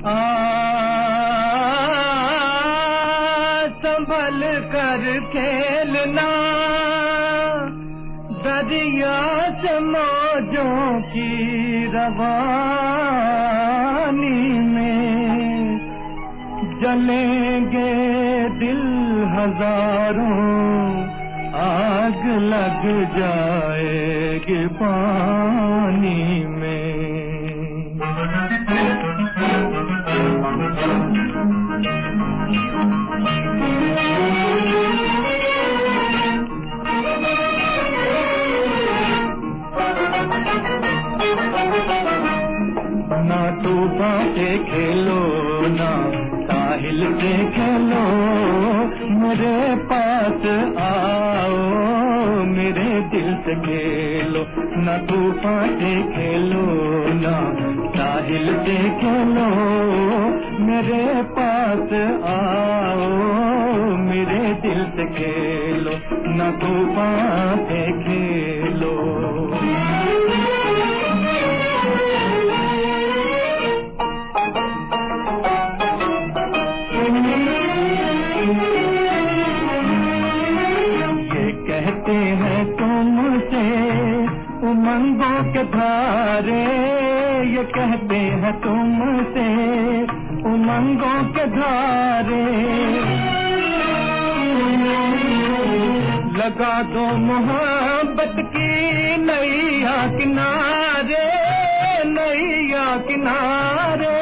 संभल कर खेलना दरिया से मौजों की रवानी में जलेंगे दिल हजारों आग लग जाएगी पानी में। ना तूफान से खेलो ना साहिल से खेलो, मेरे पास आओ मेरे दिल से खेलो। ना तूफान से खेलो ना साहिल से खेलो, मेरे पास आओ मेरे दिल से खेलो। ना तूफान से खेलो। कहते हैं तुमसे उमंगों के धारे, ये कहते हैं तुमसे उमंगों के धारे। लगा दो मोहब्बत की नैया किनारे, नैया किनारे।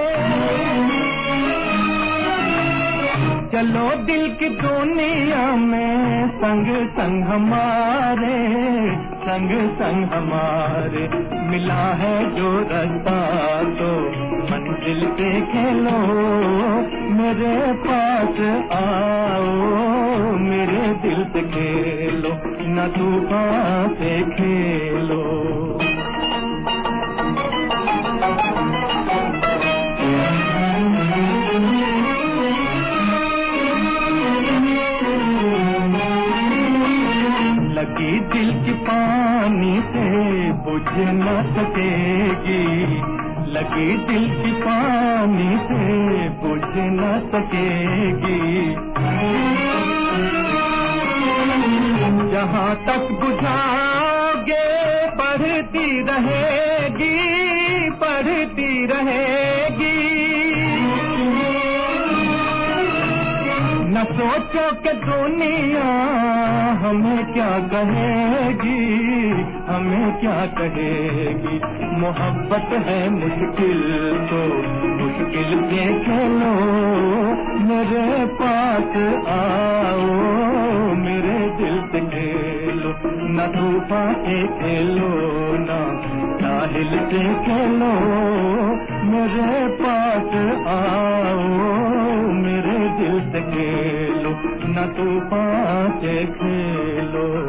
चलो दिल की दुनिया में संग संग हमारे, संग संग हमारे। मिला है जो रास्ता तो मंजिल पे खेलो, मेरे पास आओ मेरे दिल से खेलो। न तूफान से खेलो। लगी दिल की पानी से बुझ न सकेगी, लगी दिल की पानी से बुझ न सकेगी। जहाँ तक बुझाओगे बढ़ती रहेगी, बढ़ती रहेगी। न सोचो कि दुनिया हमें क्या कहेगी, हमें क्या कहेगी। मोहब्बत है मुश्किल तो मुश्किल से खेलो, मेरे पास आओ मेरे दिल से खेलो। न तूफान से खेलो ना साहिल से खेलो, मेरे पास आओ मेरे दिल से खेलो। न तूफान से खेलो।